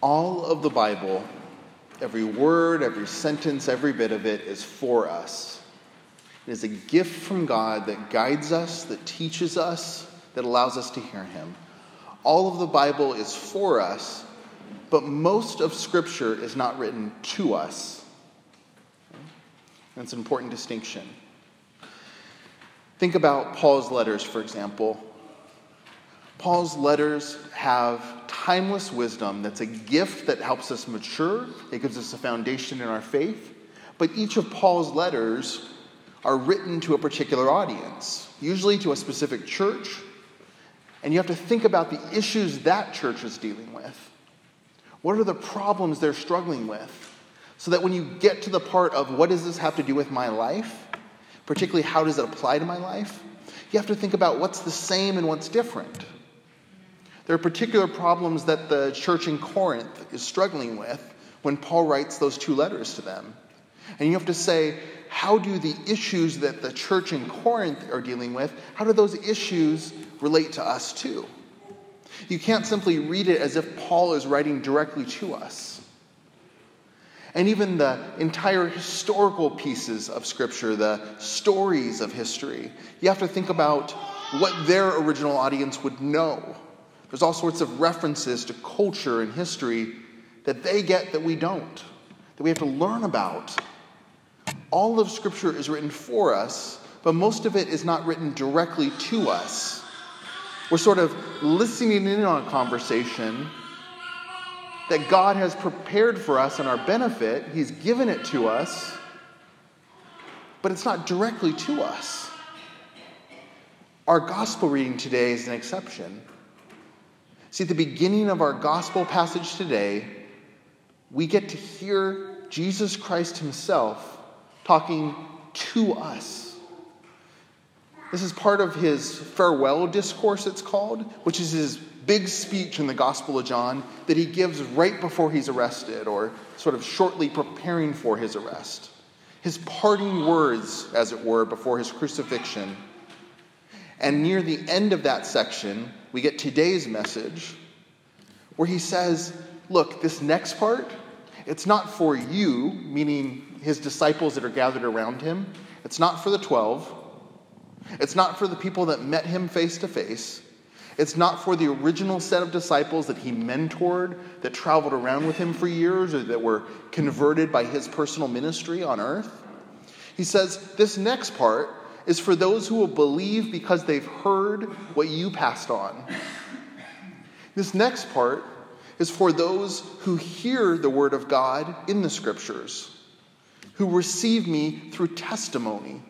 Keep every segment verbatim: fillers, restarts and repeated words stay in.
All of the Bible, every word, every sentence, every bit of it is for us. It is a gift from God that guides us, that teaches us, that allows us to hear him. All of the Bible is for us, but most of Scripture is not written to us. That's an important distinction. Think about Paul's letters, for example. Paul's letters have timeless wisdom that's a gift that helps us mature. It gives us a foundation in our faith. But each of Paul's letters are written to a particular audience, usually to a specific church. And you have to think about the issues that church is dealing with. What are the problems they're struggling with? So that when you get to the part of what does this have to do with my life, particularly how does it apply to my life, you have to think about what's the same and what's different. There are particular problems that the church in Corinth is struggling with when Paul writes those two letters to them. And you have to say, how do the issues that the church in Corinth are dealing with, how do those issues relate to us too? You can't simply read it as if Paul is writing directly to us. And even the entire historical pieces of Scripture, the stories of history, you have to think about what their original audience would know. There's all sorts of references to culture and history that they get that we don't, that we have to learn about. All of Scripture is written for us, but most of it is not written directly to us. We're sort of listening in on a conversation that God has prepared for us in our benefit. He's given it to us, but it's not directly to us. Our gospel reading today is an exception. See, at the beginning of our gospel passage today, we get to hear Jesus Christ himself talking to us. This is part of his farewell discourse, it's called, which is his big speech in the Gospel of John that he gives right before he's arrested, or sort of shortly preparing for his arrest. His parting words, as it were, before his crucifixion. And near the end of that section, we get today's message where he says, look, this next part, it's not for you, meaning his disciples that are gathered around him. It's not for the twelve. It's not for the people that met him face to face. It's not for the original set of disciples that he mentored, that traveled around with him for years, or that were converted by his personal ministry on earth. He says, this next part is for those who will believe because they've heard what you passed on. This next part is for those who hear the word of God in the Scriptures, who receive me through testimony.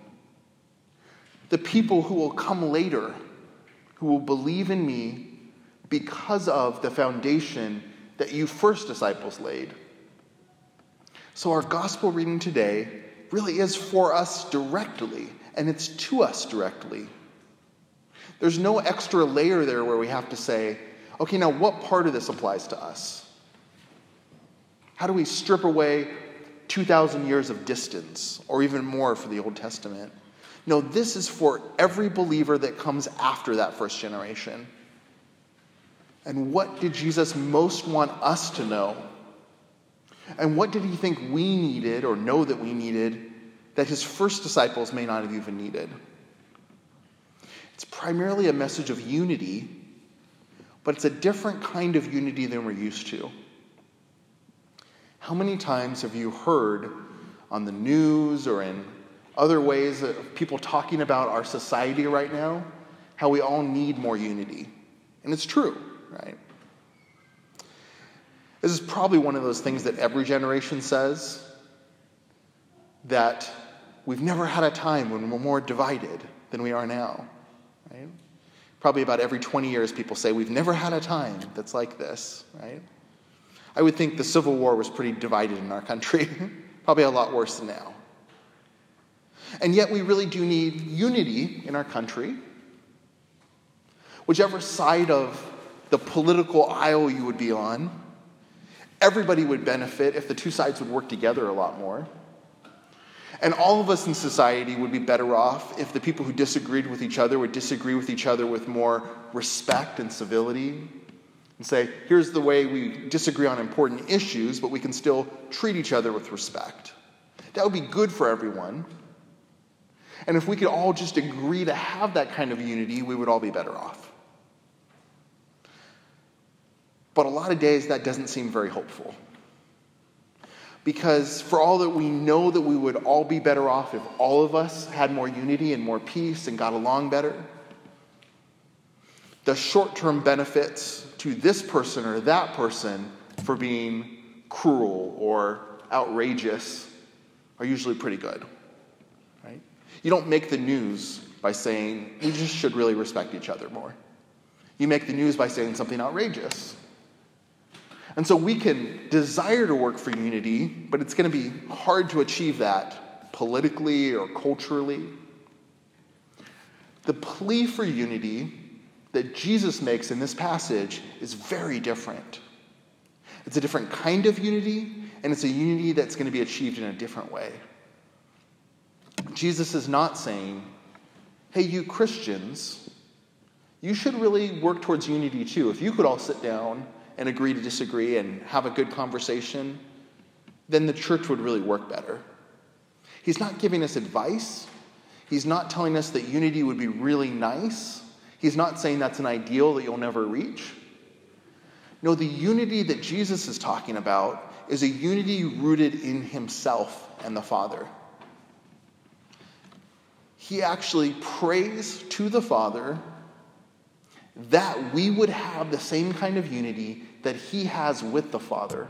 The people who will come later, who will believe in me because of the foundation that you first disciples laid. So our gospel reading today really is for us directly, and it's to us directly. There's no extra layer there where we have to say, okay, now what part of this applies to us? How do we strip away two thousand years of distance, or even more for the Old Testament? No, this is for every believer that comes after that first generation. And what did Jesus most want us to know? And what did he think we needed, or know that we needed, that his first disciples may not have even needed? It's primarily a message of unity, but it's a different kind of unity than we're used to. How many times have you heard on the news or in other ways of people talking about our society right now, how we all need more unity? And it's true, right? This is probably one of those things that every generation says, that we've never had a time when we're more divided than we are now, right? Probably about every twenty years people say, we've never had a time that's like this, right? I would think the Civil War was pretty divided in our country, probably a lot worse than now. And yet we really do need unity in our country. Whichever side of the political aisle you would be on, everybody would benefit if the two sides would work together a lot more. And all of us in society would be better off if the people who disagreed with each other would disagree with each other with more respect and civility. and say, here's the way we disagree on important issues, but we can still treat each other with respect. That would be good for everyone. And if we could all just agree to have that kind of unity, we would all be better off. But a lot of days that doesn't seem very hopeful. Because for all that we know that we would all be better off if all of us had more unity and more peace and got along better, the short-term benefits to this person or that person for being cruel or outrageous are usually pretty good, right? You don't make the news by saying, we just should really respect each other more. You make the news by saying something outrageous. And so we can desire to work for unity, but it's going to be hard to achieve that politically or culturally. The plea for unity that Jesus makes in this passage is very different. It's a different kind of unity, and it's a unity that's going to be achieved in a different way. Jesus is not saying, hey, you Christians, you should really work towards unity too. If you could all sit down and agree to disagree and have a good conversation, then the church would really work better. He's not giving us advice. He's not telling us that unity would be really nice. He's not saying that's an ideal that you'll never reach. No, the unity that Jesus is talking about is a unity rooted in himself and the Father. He actually prays to the Father that we would have the same kind of unity that he has with the Father.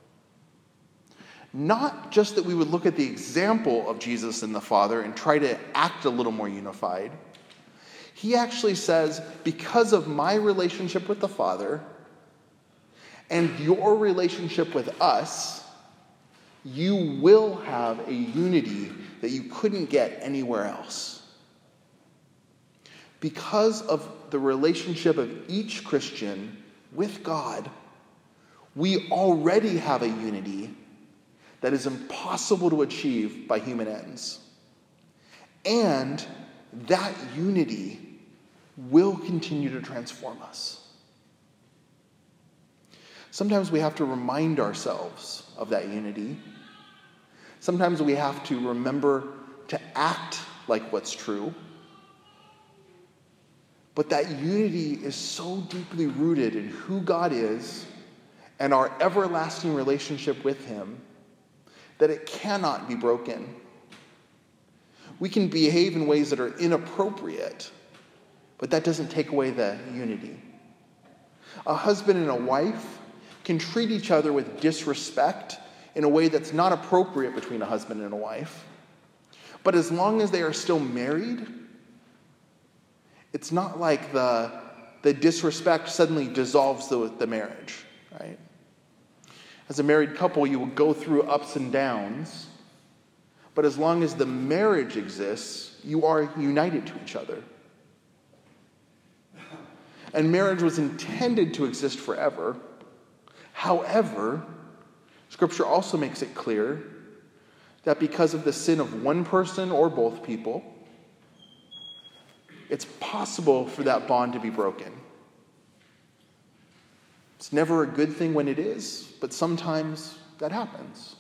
Not just that we would look at the example of Jesus and the Father and try to act a little more unified. He actually says, because of my relationship with the Father and your relationship with us, you will have a unity that you couldn't get anywhere else. Because of the relationship of each Christian with God, we already have a unity that is impossible to achieve by human ends. And that unity will continue to transform us. Sometimes we have to remind ourselves of that unity. Sometimes we have to remember to act like what's true. But that unity is so deeply rooted in who God is and our everlasting relationship with him that it cannot be broken. We can behave in ways that are inappropriate, but that doesn't take away the unity. A husband and a wife can treat each other with disrespect in a way that's not appropriate between a husband and a wife. But as long as they are still married, it's not like the, the disrespect suddenly dissolves the, the marriage, right? As a married couple, you will go through ups and downs, but as long as the marriage exists, you are united to each other. And marriage was intended to exist forever. However, Scripture also makes it clear that because of the sin of one person or both people, it's possible for that bond to be broken. It's never a good thing when it is, but sometimes that happens.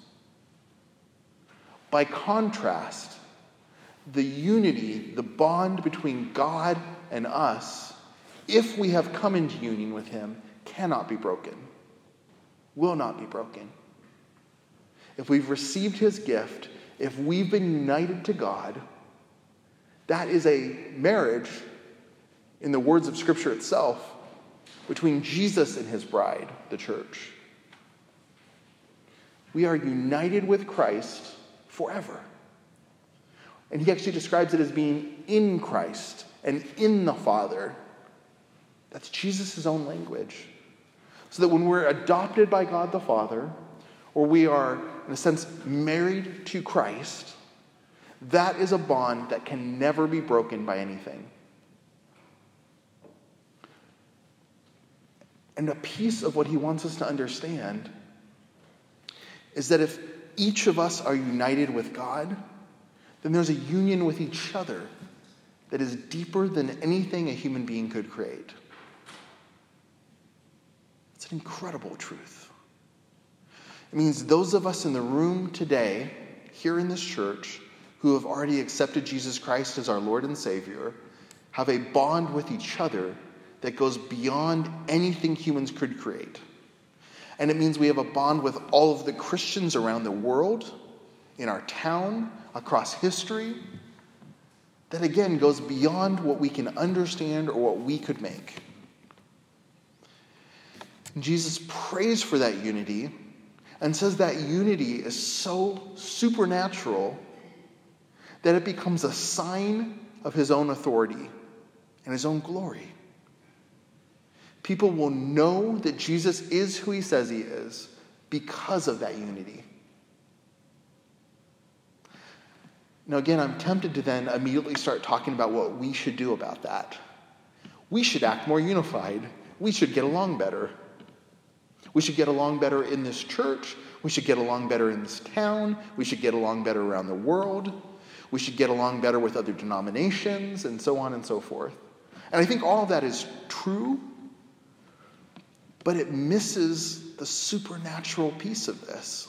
By contrast, the unity, the bond between God and us, if we have come into union with him, cannot be broken, will not be broken. If we've received his gift, if we've been united to God, that is a marriage, in the words of Scripture itself, between Jesus and his bride, the church. We are united with Christ forever. And he actually describes it as being in Christ and in the Father. That's Jesus' own language. So that when we're adopted by God the Father, or we are, in a sense, married to Christ, that is a bond that can never be broken by anything. And a piece of what he wants us to understand is that if each of us are united with God, then there's a union with each other that is deeper than anything a human being could create. It's an incredible truth. It means those of us in the room today, here in this church, who have already accepted Jesus Christ as our Lord and Savior, have a bond with each other that goes beyond anything humans could create. And it means we have a bond with all of the Christians around the world, in our town, across history, that again goes beyond what we can understand or what we could make. And Jesus prays for that unity and says that unity is so supernatural that it becomes a sign of his own authority and his own glory. People will know that Jesus is who he says he is because of that unity. Now, again, I'm tempted to then immediately start talking about what we should do about that. We should act more unified. We should get along better. We should get along better in this church. We should get along better in this town. We should get along better around the world. We should get along better with other denominations, and so on and so forth. And I think all of that is true, but it misses the supernatural piece of this.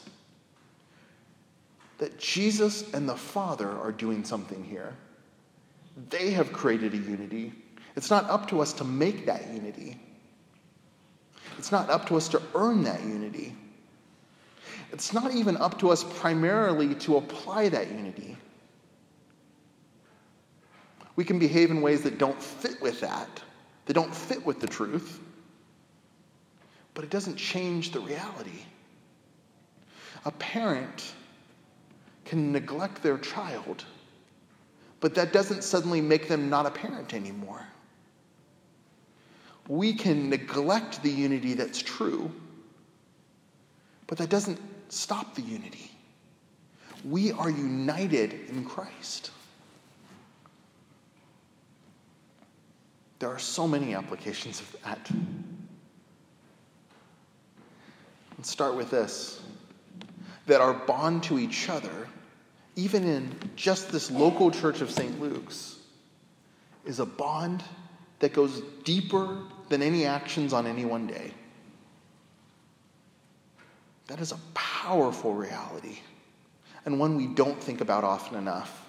That Jesus and the Father are doing something here. They have created a unity. It's not up to us to make that unity. It's not up to us to earn that unity. It's not even up to us primarily to apply that unity. We can behave in ways that don't fit with that, that don't fit with the truth, but it doesn't change the reality. A parent can neglect their child, but that doesn't suddenly make them not a parent anymore. We can neglect the unity that's true, but that doesn't stop the unity. We are united in Christ. There are so many applications of that. Let's start with this, that our bond to each other, even in just this local church of Saint Luke's, is a bond that goes deeper than any actions on any one day. That is a powerful reality, and one we don't think about often enough.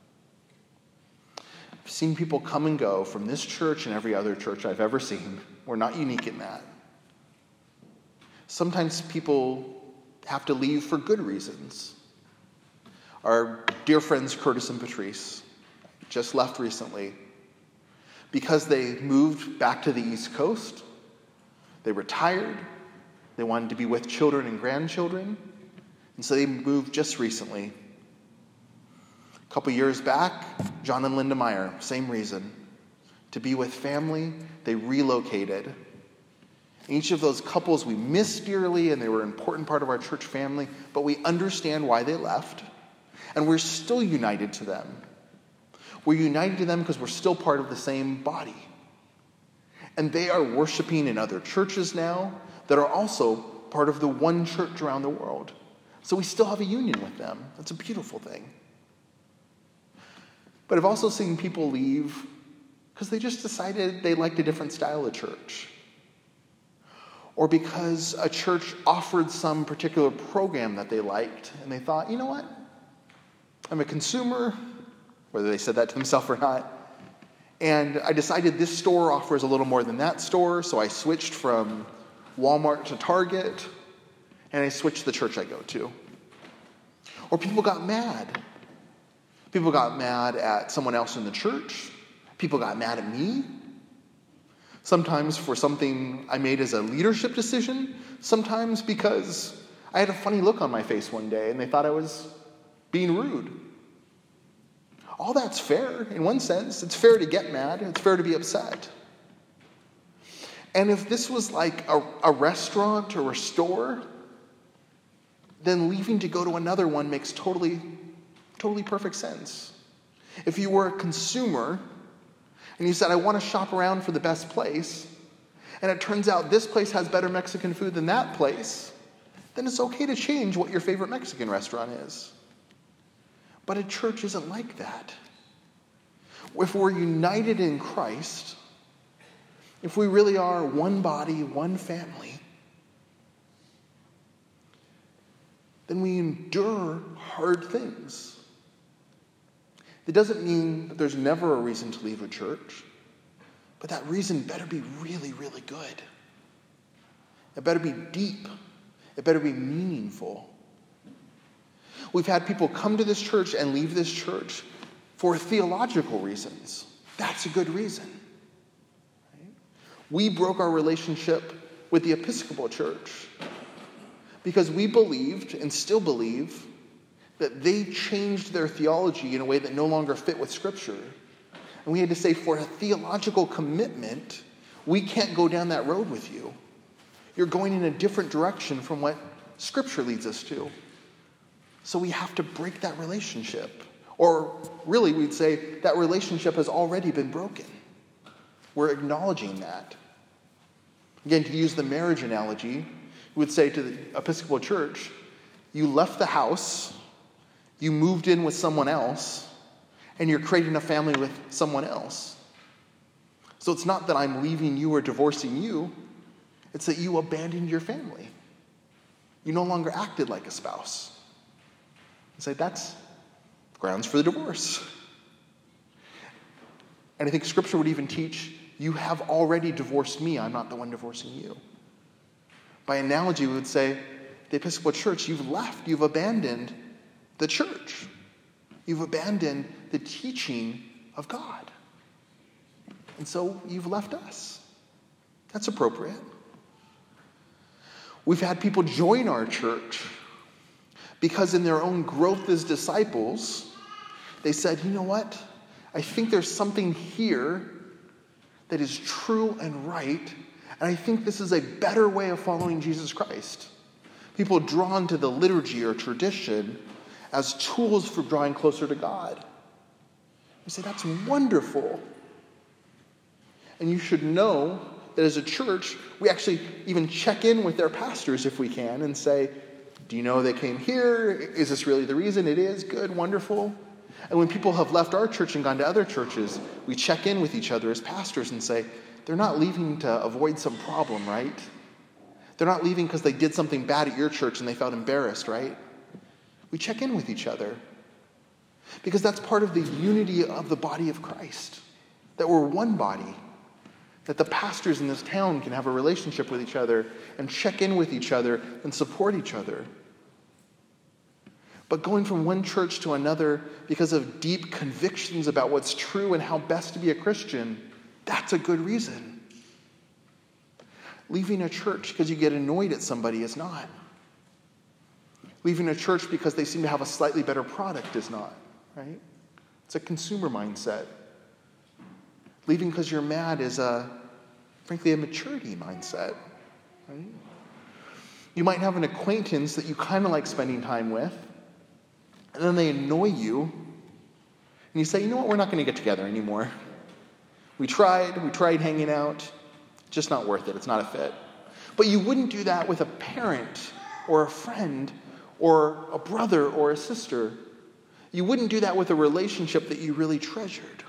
I've seen people come and go from this church and every other church I've ever seen. We're not unique in that. Sometimes people have to leave for good reasons. Our dear friends Curtis and Patrice just left recently because they moved back to the East Coast. They retired. They wanted to be with children and grandchildren. And so they moved just recently. A couple years back, John and Linda Meyer, same reason. To be with family, they relocated. Each of those couples we miss dearly, and they were an important part of our church family, but we understand why they left. And we're still united to them. We're united to them because we're still part of the same body. And they are worshiping in other churches now that are also part of the one church around the world. So we still have a union with them. That's a beautiful thing. But I've also seen people leave because they just decided they liked a different style of church. Or because a church offered some particular program that they liked, and they thought, you know what? I'm a consumer, whether they said that to themselves or not, and I decided this store offers a little more than that store, so I switched from Walmart to Target, and I switched the church I go to. Or people got mad. People got mad at someone else in the church. People got mad at me. Sometimes for something I made as a leadership decision. Sometimes because I had a funny look on my face one day and they thought I was being rude. All that's fair in one sense. It's fair to get mad. It's fair to be upset. And if this was like a, a restaurant or a store, then leaving to go to another one makes totally, totally perfect sense. If you were a consumer and you said, I want to shop around for the best place, and it turns out this place has better Mexican food than that place, then it's okay to change what your favorite Mexican restaurant is. But a church isn't like that. If we're united in Christ, if we really are one body, one family, then we endure hard things. It doesn't mean that there's never a reason to leave a church, but that reason better be really, really good. It better be deep. It better be meaningful. We've had people come to this church and leave this church for theological reasons. That's a good reason. Right? We broke our relationship with the Episcopal Church because we believed and still believe that they changed their theology in a way that no longer fit with Scripture. And we had to say, for a theological commitment, we can't go down that road with you. You're going in a different direction from what Scripture leads us to. So we have to break that relationship. Or really, we'd say that relationship has already been broken. We're acknowledging that. Again, to use the marriage analogy, we would say to the Episcopal Church, you left the house, you moved in with someone else, and you're creating a family with someone else. So it's not that I'm leaving you or divorcing you, it's that you abandoned your family. You no longer acted like a spouse. You say, that's grounds for the divorce. And I think Scripture would even teach, you have already divorced me, I'm not the one divorcing you. By analogy, we would say, the Episcopal Church, you've left, you've abandoned the church. You've abandoned the teaching of God. And so you've left us. That's appropriate. We've had people join our church because in their own growth as disciples, they said, you know what? I think there's something here that is true and right, and I think this is a better way of following Jesus Christ. People drawn to the liturgy or tradition as tools for drawing closer to God. We say, that's wonderful. And you should know that as a church, we actually even check in with their pastors if we can and say, do you know they came here? Is this really the reason? It is. Good, wonderful. And when people have left our church and gone to other churches, we check in with each other as pastors and say, they're not leaving to avoid some problem, right? They're not leaving because they did something bad at your church and they felt embarrassed, right? We check in with each other because that's part of the unity of the body of Christ, that we're one body, that the pastors in this town can have a relationship with each other and check in with each other and support each other. But going from one church to another because of deep convictions about what's true and how best to be a Christian, that's a good reason. Leaving a church because you get annoyed at somebody is not. Leaving a church because they seem to have a slightly better product is not, right? It's a consumer mindset. Leaving because you're mad is, a, frankly, a maturity mindset, right? You might have an acquaintance that you kind of like spending time with, and then they annoy you, and you say, you know what, we're not going to get together anymore. We tried, we tried hanging out, just not worth it, it's not a fit. But you wouldn't do that with a parent or a friend or a brother or a sister. You wouldn't do that with a relationship that you really treasured.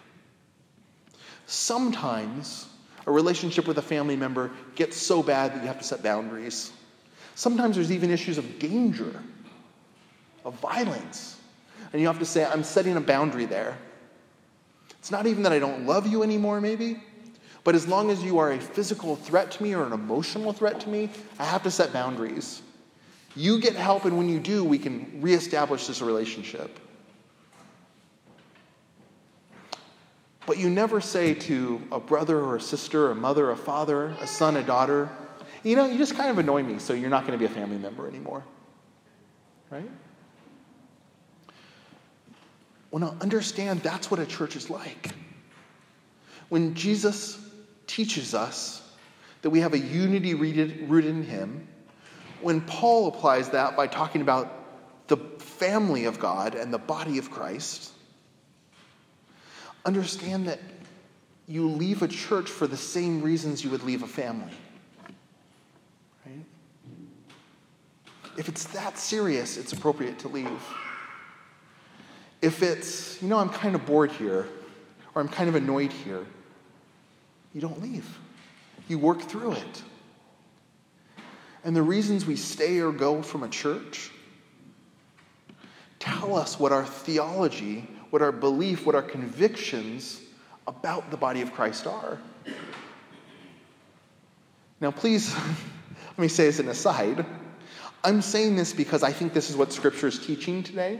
Sometimes a relationship with a family member gets so bad that you have to set boundaries. Sometimes there's even issues of danger, of violence. And you have to say, I'm setting a boundary there. It's not even that I don't love you anymore, maybe, but as long as you are a physical threat to me or an emotional threat to me, I have to set boundaries. You get help, and when you do, we can reestablish this relationship. But you never say to a brother or a sister, a mother, a father, a son, a daughter, you know, you just kind of annoy me, so you're not going to be a family member anymore. Right? Well, now understand that's what a church is like. When Jesus teaches us that we have a unity rooted, rooted in him, when Paul applies that by talking about the family of God and the body of Christ, understand that you leave a church for the same reasons you would leave a family. Right? If it's that serious, it's appropriate to leave. If it's, you know, I'm kind of bored here, or I'm kind of annoyed here, you don't leave. You work through it. And the reasons we stay or go from a church tell us what our theology, what our belief, what our convictions about the body of Christ are. Now, please, let me say as an aside, I'm saying this because I think this is what Scripture is teaching today.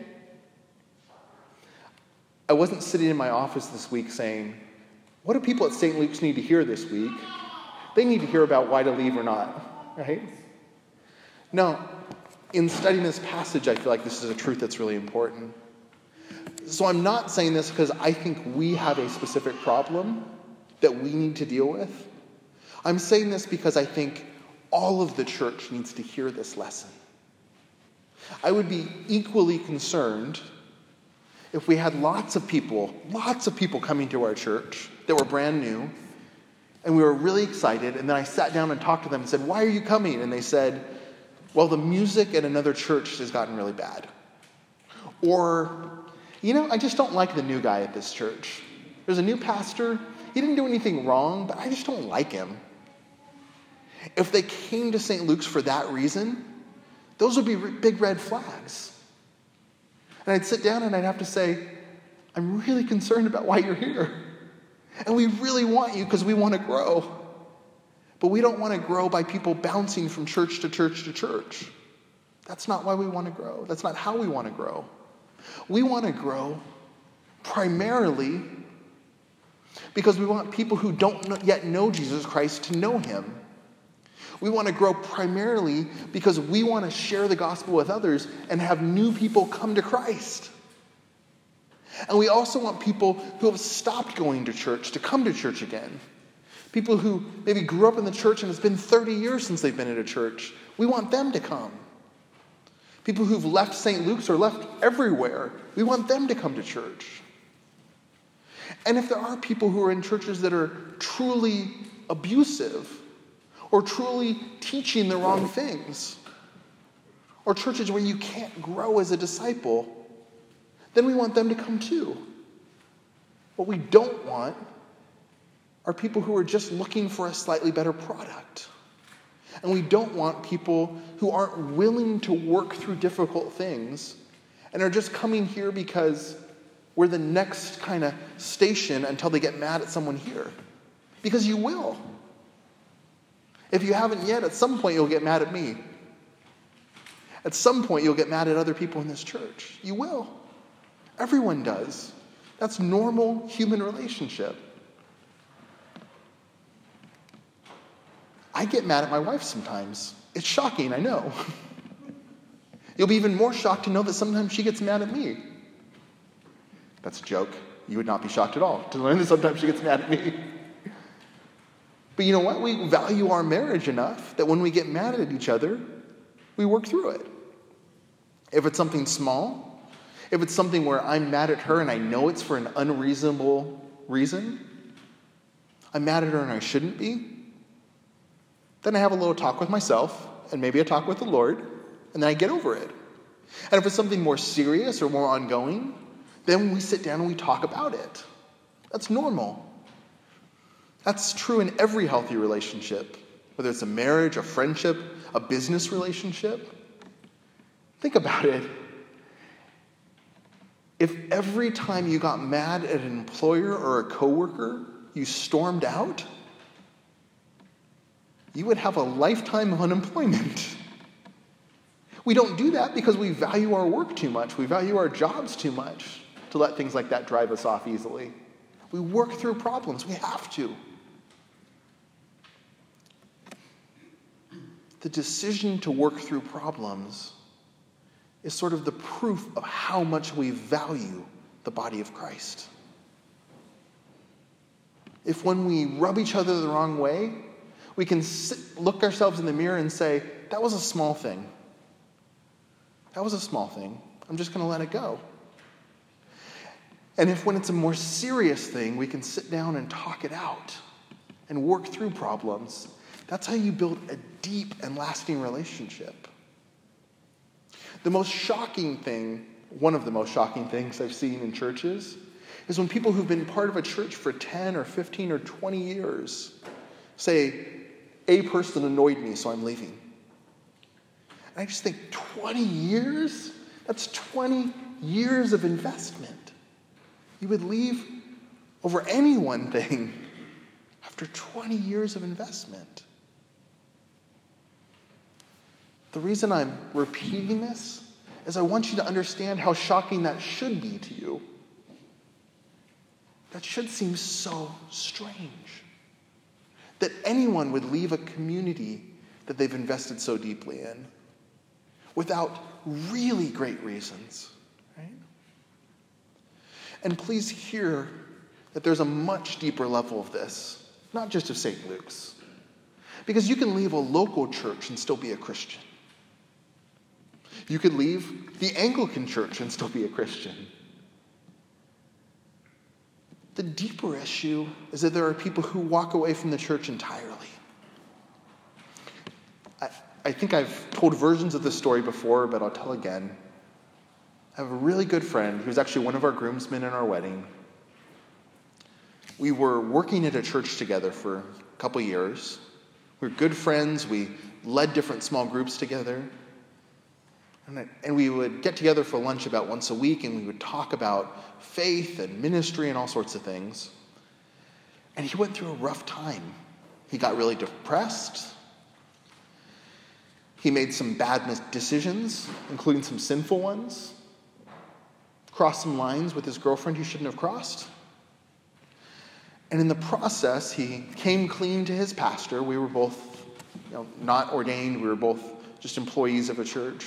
I wasn't sitting in my office this week saying, what do people at Saint Luke's need to hear this week? They need to hear about why to leave or not, right? No, in studying this passage, I feel like this is a truth that's really important. So I'm not saying this because I think we have a specific problem that we need to deal with. I'm saying this because I think all of the church needs to hear this lesson. I would be equally concerned if we had lots of people, lots of people coming to our church that were brand new, and we were really excited, and then I sat down and talked to them and said, why are you coming? And they said, well, the music at another church has gotten really bad. Or, you know, I just don't like the new guy at this church. There's a new pastor. He didn't do anything wrong, but I just don't like him. If they came to Saint Luke's for that reason, those would be big red flags. And I'd sit down and I'd have to say, I'm really concerned about why you're here. And we really want you because we want to grow. But we don't want to grow by people bouncing from church to church to church. That's not why we want to grow. That's not how we want to grow. We want to grow primarily because we want people who don't yet know Jesus Christ to know him. We want to grow primarily because we want to share the gospel with others and have new people come to Christ. And we also want people who have stopped going to church to come to church again. People who maybe grew up in the church and it's been thirty years since they've been at a church. We want them to come. People who've left Saint Luke's or left everywhere, we want them to come to church. And if there are people who are in churches that are truly abusive, or truly teaching the wrong things, or churches where you can't grow as a disciple, then we want them to come too. What we don't want are people who are just looking for a slightly better product. And we don't want people who aren't willing to work through difficult things and are just coming here because we're the next kind of station until they get mad at someone here. Because you will. If you haven't yet, at some point you'll get mad at me. At some point you'll get mad at other people in this church. You will. Everyone does. That's normal human relationship. I get mad at my wife sometimes. It's shocking, I know. You'll be even more shocked to know that sometimes she gets mad at me. That's a joke. You would not be shocked at all to learn that sometimes she gets mad at me. But you know what? We value our marriage enough that when we get mad at each other, we work through it. If it's something small, if it's something where I'm mad at her and I know it's for an unreasonable reason, I'm mad at her and I shouldn't be, then I have a little talk with myself and maybe a talk with the Lord, and then I get over it. And if it's something more serious or more ongoing, then we sit down and we talk about it. That's normal. That's true in every healthy relationship, whether it's a marriage, a friendship, a business relationship. Think about it. If every time you got mad at an employer or a coworker, you stormed out, you would have a lifetime of unemployment. We don't do that because we value our work too much. We value our jobs too much to let things like that drive us off easily. We work through problems. We have to. The decision to work through problems is sort of the proof of how much we value the body of Christ. If when we rub each other the wrong way, we can sit, look ourselves in the mirror and say, that was a small thing. That was a small thing. I'm just going to let it go. And if when it's a more serious thing, we can sit down and talk it out and work through problems, that's how you build a deep and lasting relationship. The most shocking thing, one of the most shocking things I've seen in churches, is when people who've been part of a church for ten or fifteen or twenty years say, a person annoyed me, so I'm leaving. And I just think, twenty years? That's twenty years of investment. You would leave over any one thing after twenty years of investment. The reason I'm repeating this is I want you to understand how shocking that should be to you. That should seem so strange. That anyone would leave a community that they've invested so deeply in without really great reasons, right? And please hear that there's a much deeper level of this, not just of Saint Luke's. Because you can leave a local church and still be a Christian. You could leave the Anglican church and still be a Christian. The deeper issue is that there are people who walk away from the church entirely. I, I think I've told versions of this story before, but I'll tell again. I have a really good friend who was actually one of our groomsmen in our wedding. We were working at a church together for a couple years. We were good friends. We led different small groups together. And, I, and we would get together for lunch about once a week, and we would talk about faith and ministry and all sorts of things. And he went through a rough time. He got really depressed. He made some bad decisions, including some sinful ones. Crossed some lines with his girlfriend he shouldn't have crossed. And in the process, he came clean to his pastor. We were both, you know, not ordained. We were both just employees of a church.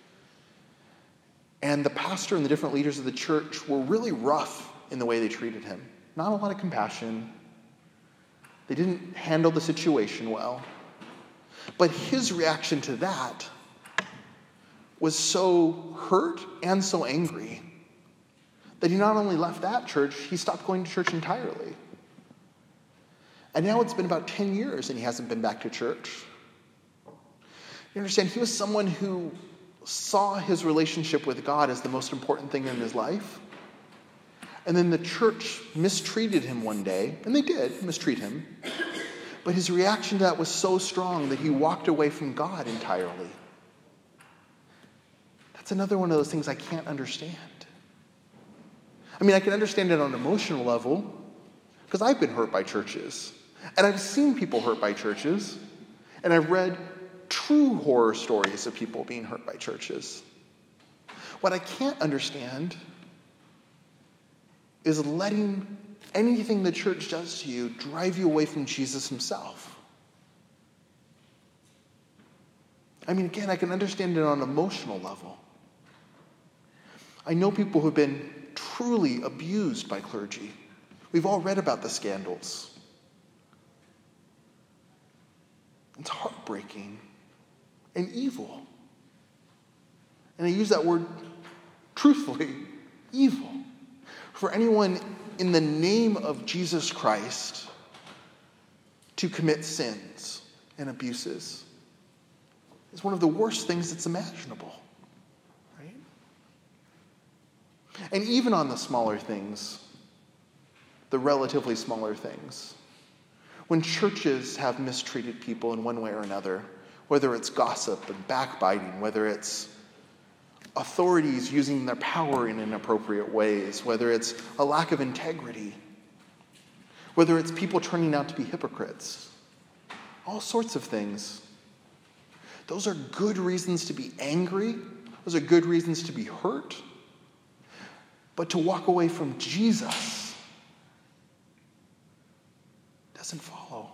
And the pastor and the different leaders of the church were really rough in the way they treated him. Not a lot of compassion. They didn't handle the situation well. But his reaction to that was so hurt and so angry that he not only left that church, he stopped going to church entirely. And now it's been about ten years and he hasn't been back to church. You understand, he was someone who saw his relationship with God as the most important thing in his life. And then the church mistreated him one day, and they did mistreat him. But his reaction to that was so strong that he walked away from God entirely. That's another one of those things I can't understand. I mean, I can understand it on an emotional level, because I've been hurt by churches. And I've seen people hurt by churches. And I've read true horror stories of people being hurt by churches. What I can't understand is letting anything the church does to you drive you away from Jesus himself. I mean, again, I can understand it on an emotional level. I know people who have been truly abused by clergy. We've all read about the scandals. It's heartbreaking and evil. And I use that word truthfully, evil. For anyone in the name of Jesus Christ to commit sins and abuses is one of the worst things that's imaginable, right? And even on the smaller things, the relatively smaller things, when churches have mistreated people in one way or another, whether it's gossip and backbiting, whether it's authorities using their power in inappropriate ways, whether it's a lack of integrity, whether it's people turning out to be hypocrites, all sorts of things. Those are good reasons to be angry. Those are good reasons to be hurt. But to walk away from Jesus doesn't follow.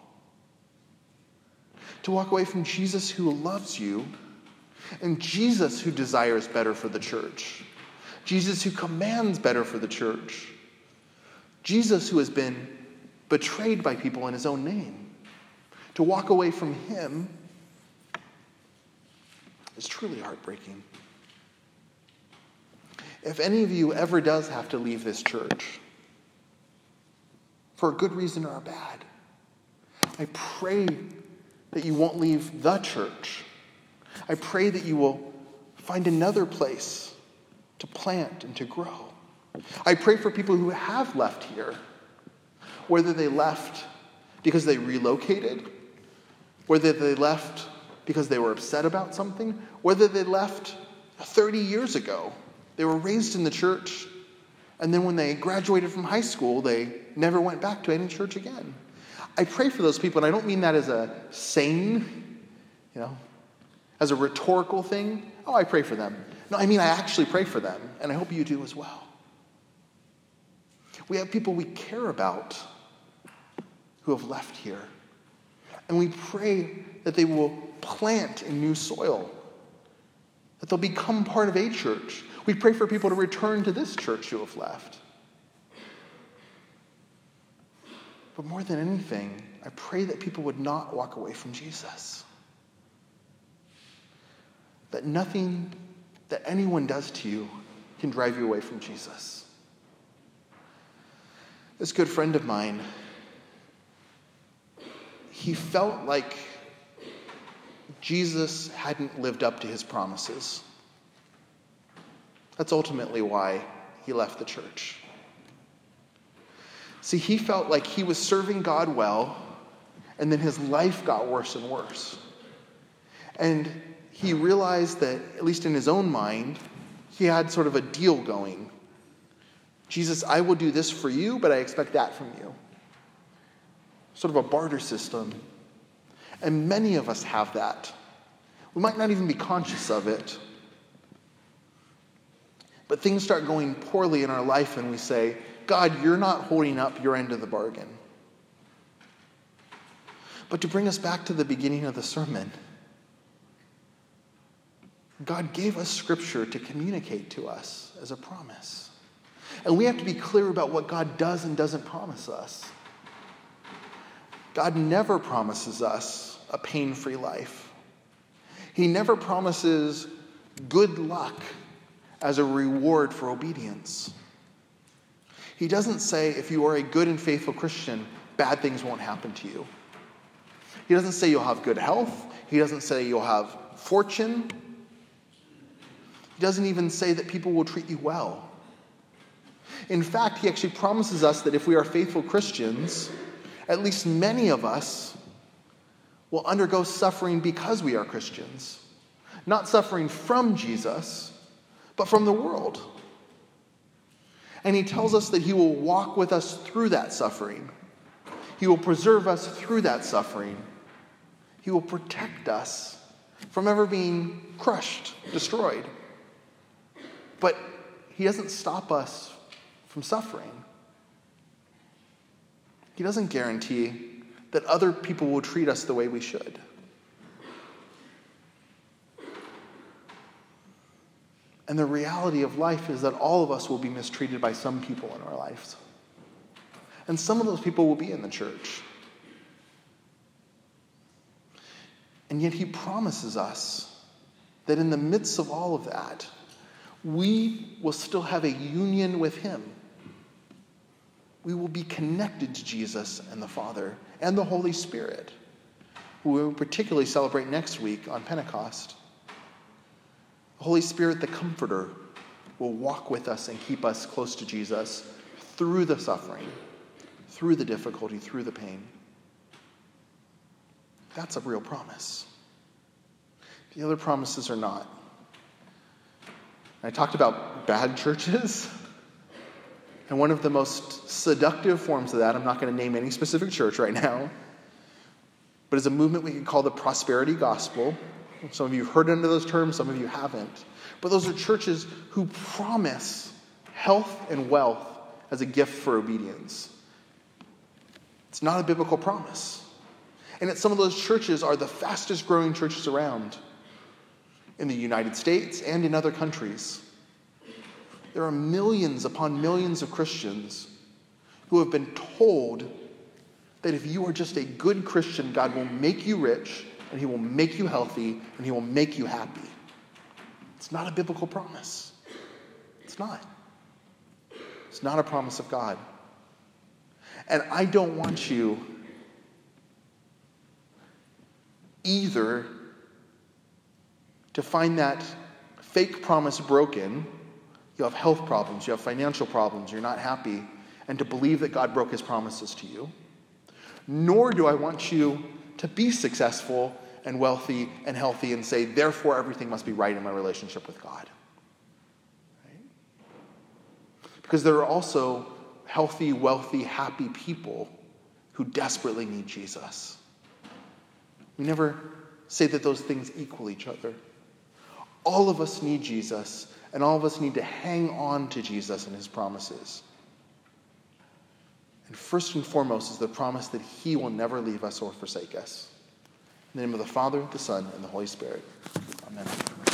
To walk away from Jesus who loves you, and Jesus who desires better for the church. Jesus who commands better for the church. Jesus who has been betrayed by people in his own name. To walk away from him is truly heartbreaking. If any of you ever does have to leave this church, for a good reason or a bad, I pray that you won't leave the church. I pray that you will find another place to plant and to grow. I pray for people who have left here, whether they left because they relocated, whether they left because they were upset about something, whether they left thirty years ago. They They were raised in the church, and then when they graduated from high school, they never went back to any church again. I pray for those people, and I don't mean that as a saying, you know, as a rhetorical thing. Oh, I pray for them. No, I mean I actually pray for them, and I hope you do as well. We have people we care about who have left here, and we pray that they will plant in new soil, that they'll become part of a church. We pray for people to return to this church who have left. But more than anything, I pray that people would not walk away from Jesus. That nothing that anyone does to you can drive you away from Jesus. This good friend of mine, he felt like Jesus hadn't lived up to his promises. That's ultimately why he left the church. See, he felt like he was serving God well, and then his life got worse and worse. And he realized that, at least in his own mind, he had sort of a deal going. Jesus, I will do this for you, but I expect that from you. Sort of a barter system. And many of us have that. We might not even be conscious of it. But things start going poorly in our life and we say, God, you're not holding up your end of the bargain. But to bring us back to the beginning of the sermon, God gave us Scripture to communicate to us as a promise. And we have to be clear about what God does and doesn't promise us. God never promises us a pain-free life. He never promises good luck as a reward for obedience. He doesn't say, if you are a good and faithful Christian, bad things won't happen to you. He doesn't say you'll have good health. He doesn't say you'll have fortune. He doesn't even say that people will treat you well. In fact, he actually promises us that if we are faithful Christians, at least many of us will undergo suffering because we are Christians. Not suffering from Jesus, but from the world. And he tells us that he will walk with us through that suffering. He will preserve us through that suffering. He will protect us from ever being crushed, destroyed. But he doesn't stop us from suffering. He doesn't guarantee that other people will treat us the way we should. And the reality of life is that all of us will be mistreated by some people in our lives. And some of those people will be in the church. And yet he promises us that in the midst of all of that, we will still have a union with him. We will be connected to Jesus and the Father and the Holy Spirit, who we will particularly celebrate next week on Pentecost. The Holy Spirit, the Comforter, will walk with us and keep us close to Jesus through the suffering, through the difficulty, through the pain. That's a real promise. The other promises are not. I talked about bad churches. And one of the most seductive forms of that, I'm not going to name any specific church right now, but is a movement we could call the prosperity gospel. Some of you have heard under those terms, some of you haven't. But those are churches who promise health and wealth as a gift for obedience. It's not a biblical promise. And yet some of those churches are the fastest growing churches around in the United States and in other countries. There are millions upon millions of Christians who have been told that if you are just a good Christian, God will make you rich, and he will make you healthy, and he will make you happy. It's not a biblical promise. It's not. It's not a promise of God. And I don't want you either to find that fake promise broken. You have health problems, you have financial problems, you're not happy, and to believe that God broke his promises to you. Nor do I want you to be successful and wealthy and healthy and say, therefore everything must be right in my relationship with God. Right? Because there are also healthy, wealthy, happy people who desperately need Jesus. We never say that those things equal each other. All of us need Jesus, and all of us need to hang on to Jesus and his promises. And first and foremost is the promise that he will never leave us or forsake us. In the name of the Father, the Son, and the Holy Spirit. Amen.